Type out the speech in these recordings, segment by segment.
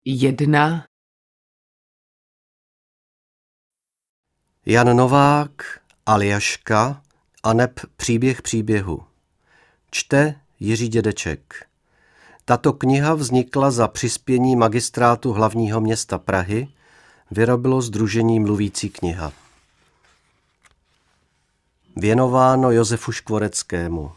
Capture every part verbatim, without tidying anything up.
Jedna. Jan Novák, Aljaška, aneb Příběh příběhu. Čte Jiří Dědeček. Tato kniha vznikla za přispění Magistrátu hlavního města Prahy, vyrobilo sdružení Mluvící kniha. Věnováno Josefu Škvoreckému.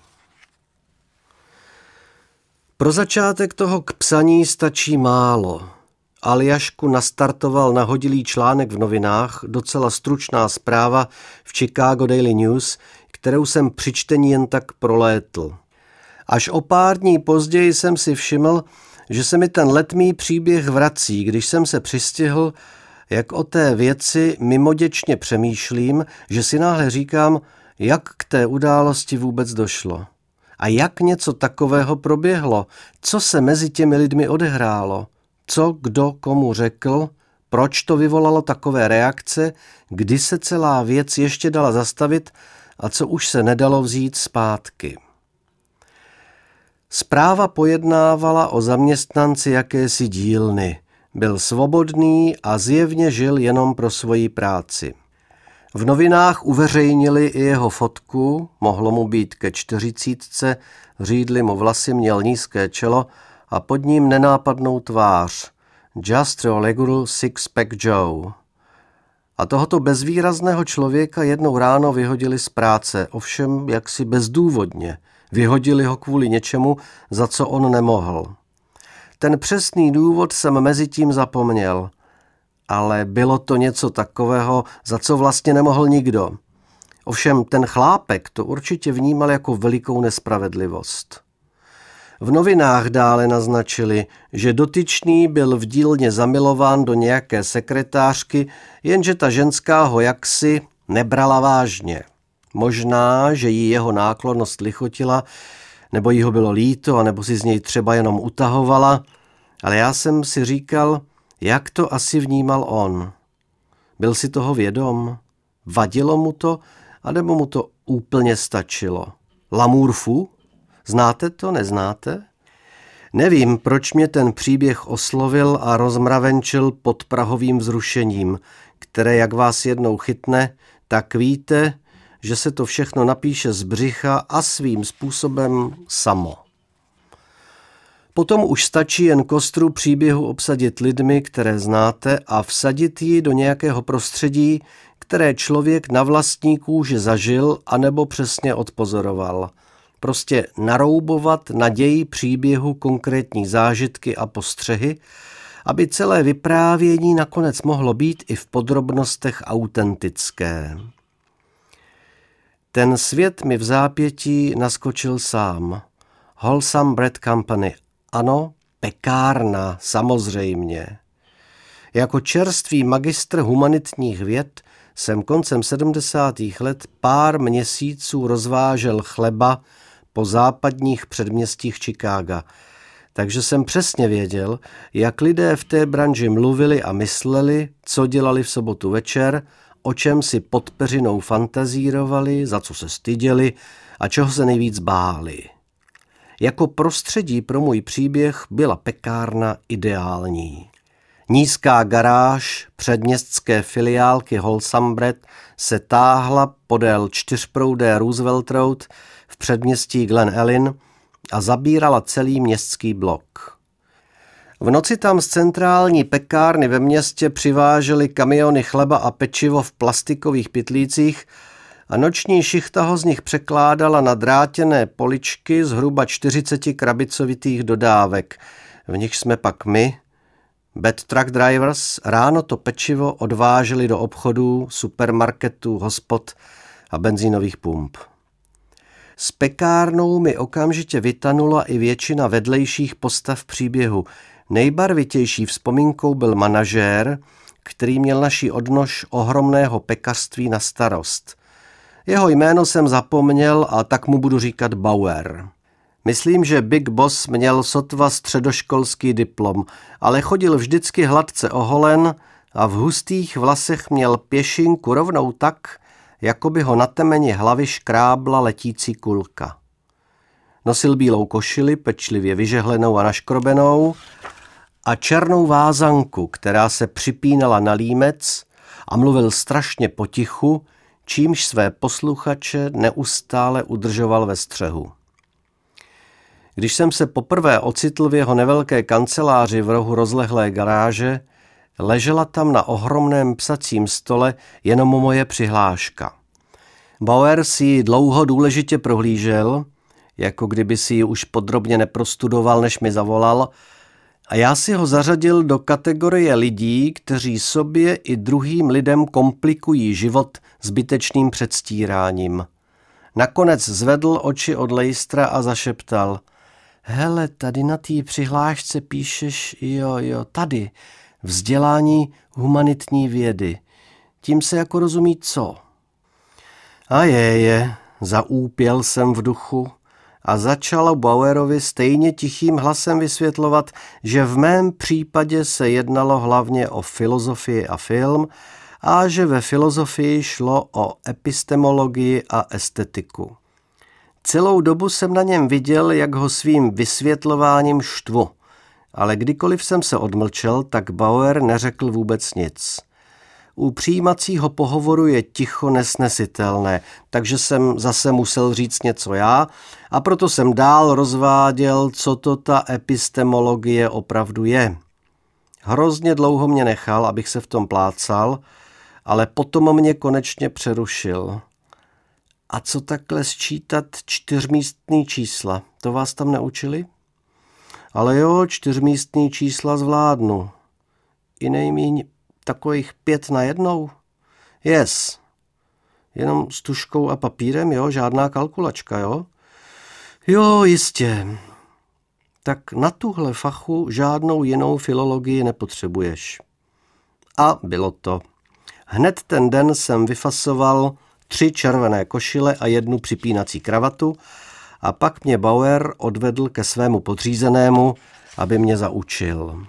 Pro začátek toho k psaní stačí málo. Aljašku nastartoval nahodilý článek v novinách, docela stručná zpráva v Chicago Daily News, kterou jsem při čtení jen tak prolétl. Až o pár dní později jsem si všiml, že se mi ten letmý příběh vrací, když jsem se přistihl, jak o té věci mimoděčně přemýšlím, že si náhle říkám, jak k té události vůbec došlo. A jak něco takového proběhlo, co se mezi těmi lidmi odehrálo, co kdo komu řekl, proč to vyvolalo takové reakce, kdy se celá věc ještě dala zastavit a co už se nedalo vzít zpátky. Zpráva pojednávala o zaměstnanci jakési dílny. Byl svobodný a zjevně žil jenom pro svoji práci. V novinách uveřejnili i jeho fotku, mohlo mu být ke čtyřicítce, řídly mu vlasy, měl nízké čelo a pod ním nenápadnou tvář. Just your regular six-pack Joe. A tohoto bezvýrazného člověka jednou ráno vyhodili z práce, ovšem jaksi bezdůvodně. Vyhodili ho kvůli něčemu, za co on nemohl. Ten přesný důvod jsem mezi tím zapomněl. Ale bylo to něco takového, za co vlastně nemohl nikdo. Ovšem ten chlápek to určitě vnímal jako velikou nespravedlivost. V novinách dále naznačili, že dotyčný byl v dílně zamilován do nějaké sekretářky, jenže ta ženská ho jaksi nebrala vážně. Možná, že jí jeho náklonnost lichotila, nebo jí ho bylo líto, anebo si z něj třeba jenom utahovala, ale já jsem si říkal, jak to asi vnímal on. Byl si toho vědom? Vadilo mu to, anebo mu to úplně stačilo? L'amour fou? Znáte to, neznáte? Nevím, proč mě ten příběh oslovil a rozmravenčil pod prahovým vzrušením, které jak vás jednou chytne, tak víte, že se to všechno napíše z břicha a svým způsobem samo. Potom už stačí jen kostru příběhu obsadit lidmi, které znáte, a vsadit ji do nějakého prostředí, které člověk na vlastní kůži zažil anebo přesně odpozoroval. Prostě naroubovat na ději příběhu konkrétní zážitky a postřehy, aby celé vyprávění nakonec mohlo být i v podrobnostech autentické. Ten svět mi v zápětí naskočil sám. Wholesome Bread Company. Ano, pekárna, samozřejmě. Jako čerstvý magistr humanitních věd jsem koncem sedmdesátých let pár měsíců rozvážel chleba po západních předměstích Chicaga, takže jsem přesně věděl, jak lidé v té branži mluvili a mysleli, co dělali v sobotu večer, o čem si pod peřinou fantazírovali, za co se styděli a čeho se nejvíc báli. Jako prostředí pro můj příběh byla pekárna ideální. Nízká garáž předměstské filiálky Wholesome Bread se táhla podél čtyřproudé Roosevelt Road v předměstí Glen Ellyn a zabírala celý městský blok. V noci tam z centrální pekárny ve městě přivážely kamiony chleba a pečivo v plastikových pytlících a noční šichta ho z nich překládala na drátěné poličky zhruba čtyřiceti krabicovitých dodávek. V nich jsme pak my, bed truck drivers, ráno to pečivo odváželi do obchodů, supermarketů, hospod a benzínových pump. S pekárnou mi okamžitě vytanula i většina vedlejších postav příběhu. Nejbarvitější vzpomínkou byl manažér, který měl naší odnož ohromného pekařství na starost. Jeho jméno jsem zapomněl a tak mu budu říkat Bauer. Myslím, že Big Boss měl sotva středoškolský diplom, ale chodil vždycky hladce oholen a v hustých vlasech měl pěšinku rovnou tak, jako by ho na temeni hlavy škrábla letící kulka. Nosil bílou košili, pečlivě vyžehlenou a naškrobenou, a černou vázanku, která se připínala na límec a mluvil strašně potichu, čímž své posluchače neustále udržoval ve střehu. Když jsem se poprvé ocitl v jeho nevelké kanceláři v rohu rozlehlé garáže, ležela tam na ohromném psacím stole jenom moje přihláška. Bauer si ji dlouho důležitě prohlížel, jako kdyby si ji už podrobně neprostudoval, než mi zavolal, a já si ho zařadil do kategorie lidí, kteří sobě i druhým lidem komplikují život zbytečným předstíráním. Nakonec zvedl oči od lejstra a zašeptal: hele, tady na té přihlášce píšeš, jo, jo, tady, vzdělání humanitní vědy. Tím se jako rozumí co? A je, je, zaúpěl jsem v duchu a začal Bauerovi stejně tichým hlasem vysvětlovat, že v mém případě se jednalo hlavně o filozofii a film a že ve filozofii šlo o epistemologii a estetiku. Celou dobu jsem na něm viděl, jak ho svým vysvětlováním štvu, ale kdykoliv jsem se odmlčel, tak Bauer neřekl vůbec nic. U přijímacího pohovoru je ticho nesnesitelné, takže jsem zase musel říct něco já a proto jsem dál rozváděl, co to ta epistemologie opravdu je. Hrozně dlouho mě nechal, abych se v tom plácal, ale potom mě konečně přerušil. A co takhle sčítat čtyřmístný čísla? To vás tam neučili? Ale jo, čtyřmístný čísla zvládnu. I nejmíň takových pět na jednou? Yes. Jenom s tužkou a papírem, jo? Žádná kalkulačka, jo? Jo, jistě. Tak na tuhle fachu žádnou jinou filologii nepotřebuješ. A bylo to. Hned ten den jsem vyfasoval tři červené košile a jednu připínací kravatu a pak mě Bauer odvedl ke svému podřízenému, aby mě zaučil.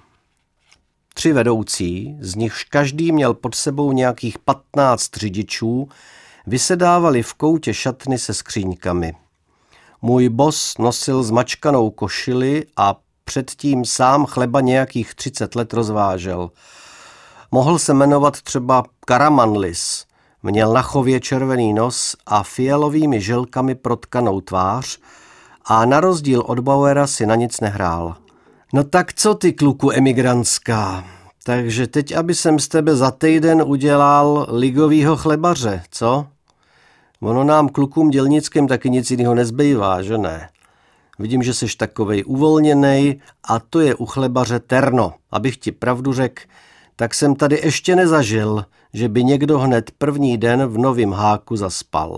Tři vedoucí, z nichž každý měl pod sebou nějakých patnáct řidičů, vysedávali v koutě šatny se skříňkami. Můj boss nosil zmačkanou košili a předtím sám chleba nějakých třicet let rozvážel. Mohl se jmenovat třeba Karamanlis, měl na chově červený nos a fialovými žilkami protkanou tvář a na rozdíl od Bauera si na nic nehrál. No tak co ty, kluku emigrantská? Takže teď, aby jsem z tebe za týden udělal ligovýho chlebaře, co? Ono nám klukům dělnickým taky nic jiného nezbývá, že ne? Vidím, že jsi takovej uvolněnej a to je u chlebaře terno. Abych ti pravdu řekl, tak jsem tady ještě nezažil, že by někdo hned první den v Novým Háku zaspal.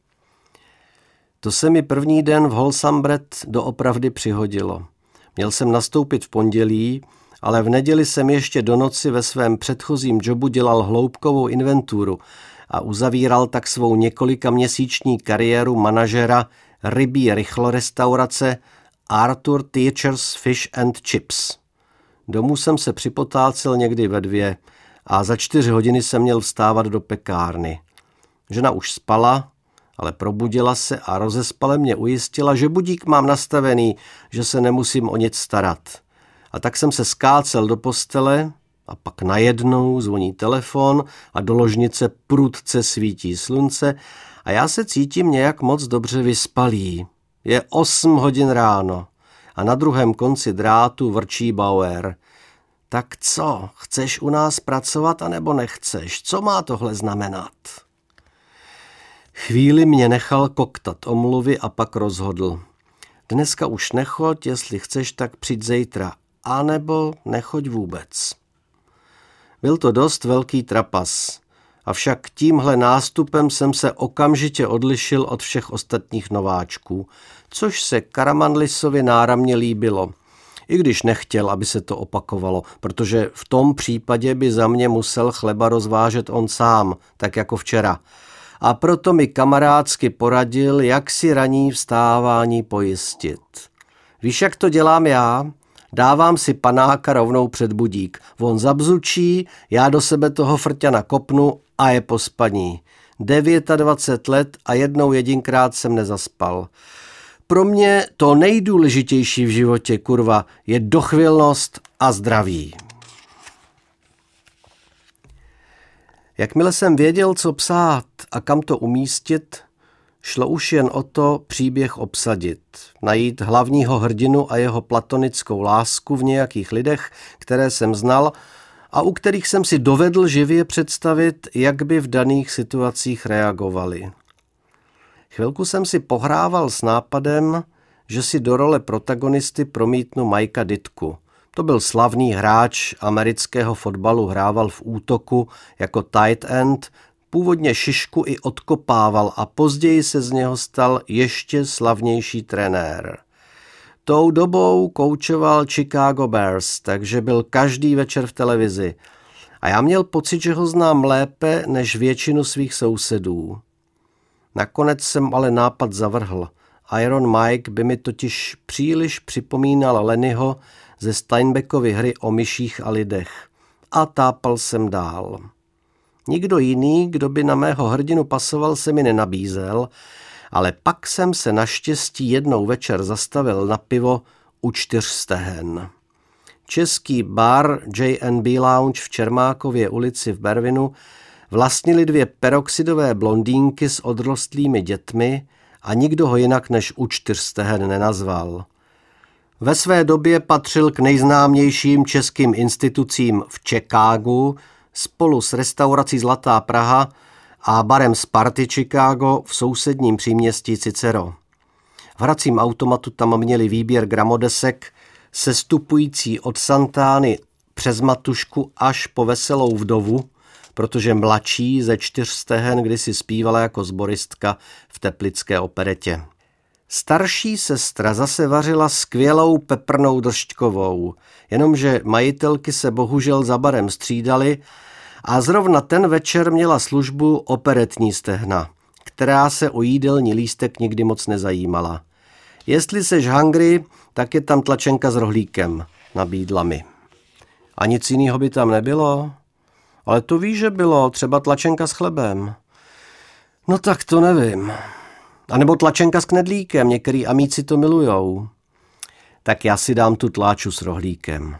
To se mi první den v Holsambret doopravdy přihodilo. Měl jsem nastoupit v pondělí, ale v neděli jsem ještě do noci ve svém předchozím jobu dělal hloubkovou inventuru a uzavíral tak svou několika měsíční kariéru manažera rybí rychlorestaurace Arthur Teacher's Fish and Chips. Domů jsem se připotácel někdy ve dvě a za čtyři hodiny jsem měl vstávat do pekárny. Žena už spala, ale probudila se a rozespale mě ujistila, že budík mám nastavený, že se nemusím o nic starat. A tak jsem se skácel do postele a pak najednou zvoní telefon a do ložnice prudce svítí slunce a já se cítím nějak moc dobře vyspalý. Je osm hodin ráno a na druhém konci drátu vrčí Bauer. Tak co, chceš u nás pracovat anebo nechceš? Co má tohle znamenat? Chvíli mě nechal koktat omluvy a pak rozhodl. Dneska už nechoď, jestli chceš, tak přijď zítra, anebo nechoď vůbec. Byl to dost velký trapas, avšak tímhle nástupem jsem se okamžitě odlišil od všech ostatních nováčků, což se Karamanlisovi náramně líbilo, i když nechtěl, aby se to opakovalo, protože v tom případě by za mě musel chleba rozvážet on sám, tak jako včera. A proto mi kamarádsky poradil, jak si ranní vstávání pojistit. Víš, jak to dělám já? Dávám si panáka rovnou před budík. On zabzučí, já do sebe toho frťana kopnu a je po spaní. dvacet devět let a jednou jedinkrát jsem nezaspal. pro mě to nejdůležitější v životě, kurva, je dochvilnost a zdraví. Jakmile jsem věděl, co psát a kam to umístit, šlo už jen o to příběh obsadit, najít hlavního hrdinu a jeho platonickou lásku v nějakých lidech, které jsem znal a u kterých jsem si dovedl živě představit, jak by v daných situacích reagovali. Chvilku jsem si pohrával s nápadem, že si do role protagonisty promítnu Mikea Ditku. To byl slavný hráč amerického fotbalu, hrával v útoku jako tight end, původně šišku i odkopával a později se z něho stal ještě slavnější trenér. Tou dobou koučoval Chicago Bears, takže byl každý večer v televizi. A já měl pocit, že ho znám lépe než většinu svých sousedů. Nakonec jsem ale nápad zavrhl. Iron Mike by mi totiž příliš připomínal Lennyho ze Steinbeckovy hry o myších a lidech. A tápal jsem dál. Nikdo jiný, kdo by na mého hrdinu pasoval, se mi nenabízel, ale pak jsem se naštěstí jednou večer zastavil na pivo u Čtyř stehen. Český bar J and B Lounge v Čermákově ulici v Bervinu vlastnili dvě peroxidové blondýnky s odrostlými dětmi a nikdo ho jinak než u Čtyř stehen nenazval. Ve své době patřil k nejznámějším českým institucím v Chicagu spolu s restaurací Zlatá Praha a barem Sparty Chicago v sousedním příměstí Cicero. V hracím automatu tam měli výběr gramodesek sestupující od Santány přes Matušku až po Veselou vdovu, protože mladší ze Čtyř stehen kdysi zpívala jako sboristka v teplické operetě. Starší sestra zase vařila skvělou peprnou držťkovou, jenomže majitelky se bohužel za barem střídaly a zrovna ten večer měla službu operetní stehna, která se o jídelní lístek nikdy moc nezajímala. Jestli seš hungry, tak je tam tlačenka s rohlíkem, nabídla mi. A nic jiného by tam nebylo? Ale to víš, že bylo, třeba tlačenka s chlebem. No tak to nevím. A nebo tlačenka s knedlíkem, některý amíci to milujou. Tak já si dám tu tláču s rohlíkem.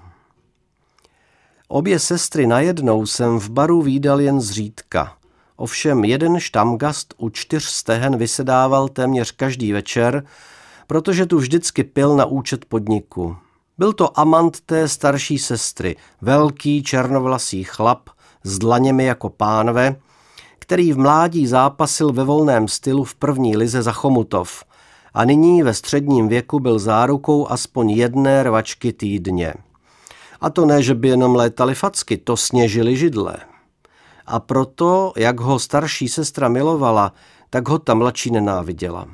Obě sestry najednou jsem v baru vídal jen zřídka. Ovšem jeden štamgast u Čtyř stehen vysedával téměř každý večer, protože tu vždycky pil na účet podniku. Byl to amant té starší sestry, velký černovlasý chlap s dlaněmi jako pánve, který v mládí zápasil ve volném stylu v první lize za Chomutov a nyní ve středním věku byl zárukou aspoň jedné rvačky týdně. A to ne, že by jenom létali facky, to sněžily židle. A proto, jak ho starší sestra milovala, tak ho ta mladší nenáviděla.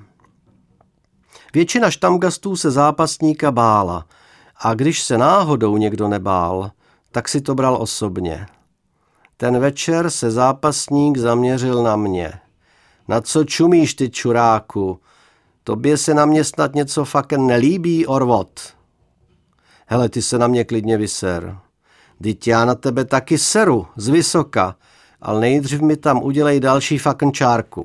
Většina štamgastů se zápasníka bála a když se náhodou někdo nebál, tak si to bral osobně. Ten večer se zápasník zaměřil na mě. Na co čumíš, ty čuráku? Tobě se na mě snad něco fucking nelíbí, orvot? Hele, ty se na mě klidně vyser. Vždyť já na tebe taky seru, z vysoka, ale nejdřív mi tam udělej další fucking čárku.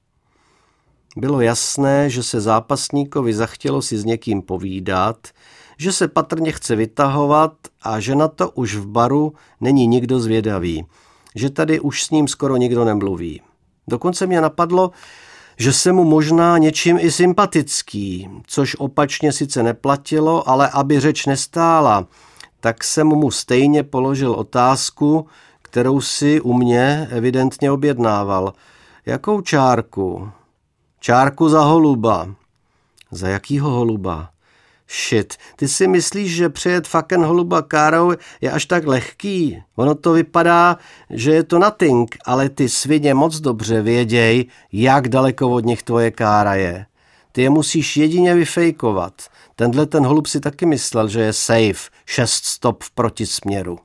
Bylo jasné, že se zápasníkovi zachtělo si s někým povídat, že se patrně chce vytahovat a že na to už v baru není nikdo zvědavý, že tady už s ním skoro nikdo nemluví. Dokonce mě napadlo, že se mu možná něčím i sympatický, což opačně sice neplatilo, ale aby řeč nestála, tak jsem mu stejně položil otázku, kterou si u mě evidentně objednával. Jakou čárku? Čárku za holuba. Za jakýho holuba? Shit, ty si myslíš, že přejet fucking holuba károu je až tak lehký? Ono to vypadá, že je to nothing, ale ty svině moc dobře věděj, jak daleko od nich tvoje kára je. Ty je musíš jedině vyfejkovat. Tenhle ten holub si taky myslel, že je safe, šest stop v protisměru.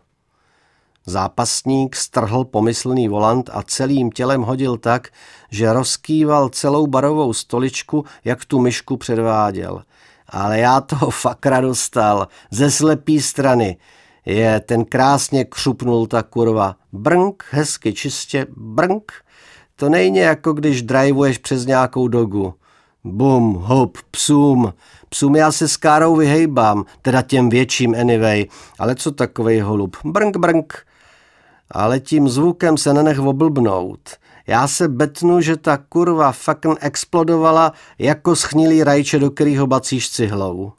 Zápasník strhl pomyslný volant a celým tělem hodil tak, že rozkýval celou barovou stoličku, jak tu myšku předváděl. Ale já toho fakra dostal ze slepý strany. Je, ten krásně křupnul ta kurva. Brnk, hezky čistě, brnk. To nejde jako když drivuješ přes nějakou dogu. Bum, hop, psům. Psům já se s károu vyhejbám, teda těm větším anyway, ale co takovej holub? Brnk, brnk. Ale tím zvukem se nenech oblbnout. Já se betnu, že ta kurva fucking explodovala jako schnilý rajče, do kterýho bacíš cihlou.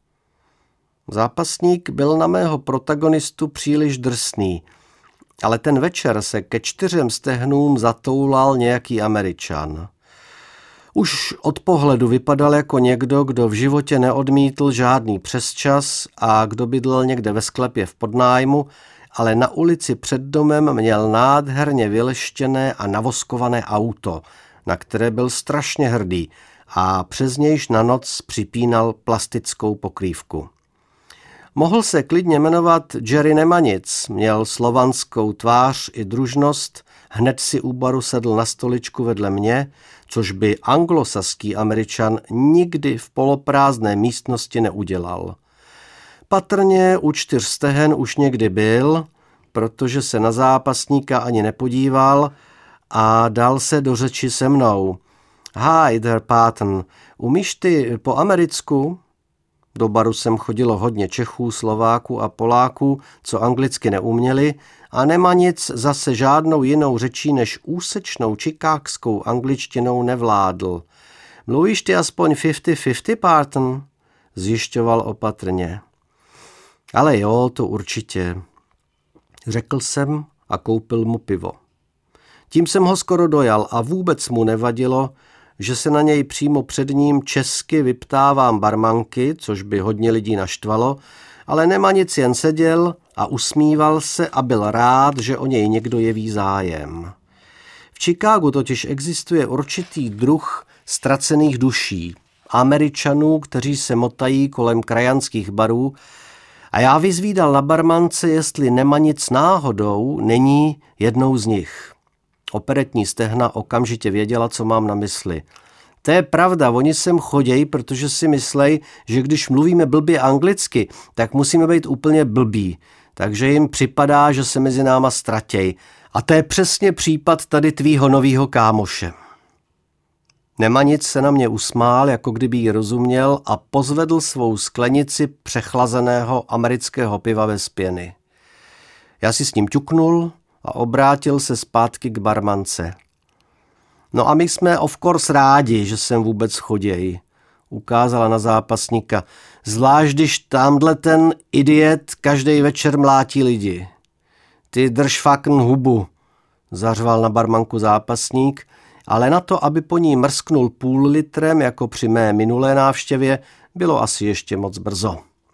Zápasník byl na mého protagonistu příliš drsný, ale ten večer se ke čtyřem stehnům zatoulal nějaký Američan. Už od pohledu vypadal jako někdo, kdo v životě neodmítl žádný přesčas a kdo bydlel někde ve sklepě v podnájmu, ale na ulici před domem měl nádherně vyleštěné a navoskované auto, na které byl strašně hrdý a přes nějž na noc připínal plastickou pokrývku. Mohl se klidně jmenovat Jerry Nemanic, měl slovanskou tvář i družnost, hned si u baru sedl na stoličku vedle mě, což by anglosaský Američan nikdy v poloprázdné místnosti neudělal. Patrně u čtyř stehen už někdy byl, protože se na zápasníka ani nepodíval a dal se do řeči se mnou. Hi there, Patton, umíš ty po americku? Do baru jsem chodilo hodně Čechů, Slováků a Poláků, co anglicky neuměli, a Nemanic zase žádnou jinou řečí než úsečnou čikákskou angličtinou nevládl. Mluvíš ty aspoň padesát padesát, Patton? Zjišťoval opatrně. Ale jo, to určitě. Řekl jsem a koupil mu pivo. Tím jsem ho skoro dojal a vůbec mu nevadilo, že se na něj přímo před ním česky vyptávám barmanky, což by hodně lidí naštvalo, ale Nemanic jen seděl a usmíval se a byl rád, že o něj někdo jeví zájem. V Chicagu totiž existuje určitý druh ztracených duší, Američanů, kteří se motají kolem krajanských barů, a já vyzvídal na barmance, jestli Nemanic náhodou není jednou z nich. Operetní stehna okamžitě věděla, co mám na mysli. To je pravda, oni sem chodějí, protože si myslej, že když mluvíme blbě anglicky, tak musíme být úplně blbí. Takže jim připadá, že se mezi náma ztratěj. A to je přesně případ tady tvýho novýho kámoše. Nemanic se na mě usmál, jako kdyby jí rozuměl, a pozvedl svou sklenici přechlazeného amerického piva bez pěny. Já si s ním ťuknul a obrátil se zpátky k barmance. No a my jsme of course rádi, že sem vůbec choděj, ukázala na zápasníka. Zvlášť, když tamhle ten idiot každý večer mlátí lidi. Ty drž fucking hubu, zařval na barmanku zápasník, ale na to, aby po ní mrsknul půl litrem, jako při mé minulé návštěvě, bylo asi ještě moc brzo.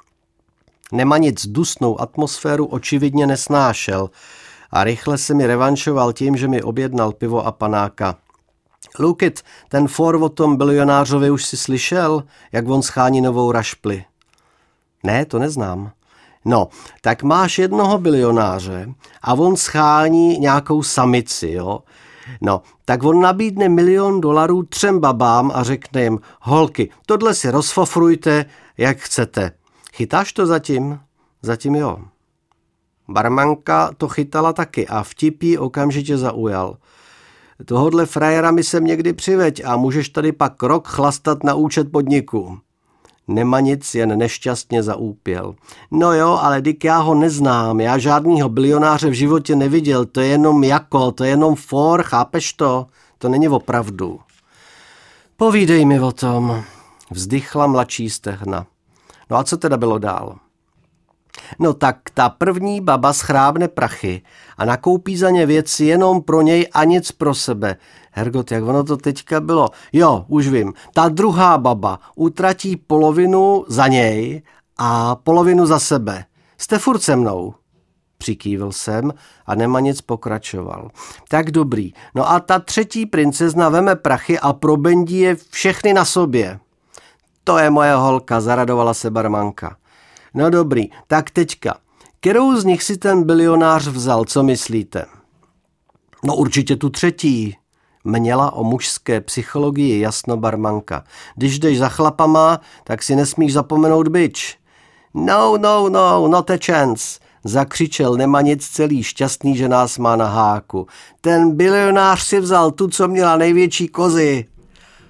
Nemanic dusnou atmosféru očividně nesnášel a rychle se mi revanšoval tím, že mi objednal pivo a panáka. Look it, ten for o tom bilionářovi už si slyšel, jak on schání novou rašpli. Ne, to neznám. No, tak máš jednoho bilionáře a on schání nějakou samici, jo? No, tak on nabídne milion dolarů třem babám a řekne jim, holky, tohle si rozfofrujte, jak chcete. Chytáš to zatím? Zatím jo. Barmanka to chytala taky a vtip jí okamžitě zaujal. Tohodle frajera mi sem někdy přiveď a můžeš tady pak rok chlastat na účet podniku. Nemanic jen nešťastně zaúpěl. No jo, ale dik já ho neznám, já žádnýho bilionáře v životě neviděl, to je jenom jako, to je jenom for, chápeš to? To není opravdu. Povídej mi o tom, vzdychla mladší stehna. No a co teda bylo dál? No tak ta první baba schrábne prachy a nakoupí za ně věci jenom pro něj a nic pro sebe. Hergot, jak ono to teďka bylo? Jo, už vím. Ta druhá baba utratí polovinu za něj a polovinu za sebe. Jste furt se mnou? Přikývil jsem a Nemanic pokračoval. Tak dobrý. No a ta třetí princezna veme prachy a probendí je všechny na sobě. To je moje holka, zaradovala se barmanka. No dobrý, tak teďka. Kterou z nich si ten bilionář vzal, co myslíte? No určitě tu třetí. Měla o mužské psychologii jasno barmanka. Když jdeš za chlapama, tak si nesmíš zapomenout bič. No, no, no, not a chance, zakřičel Nemanic celý šťastný, že nás má na háku. Ten bilionář si vzal tu, co měla největší kozy.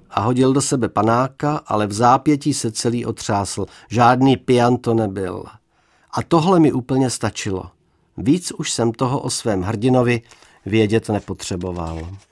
a hodil do sebe panáka, ale v zápětí se celý otřásl. Žádný pijan to nebyl. A tohle mi úplně stačilo. Víc už jsem toho o svém hrdinovi vědět nepotřeboval.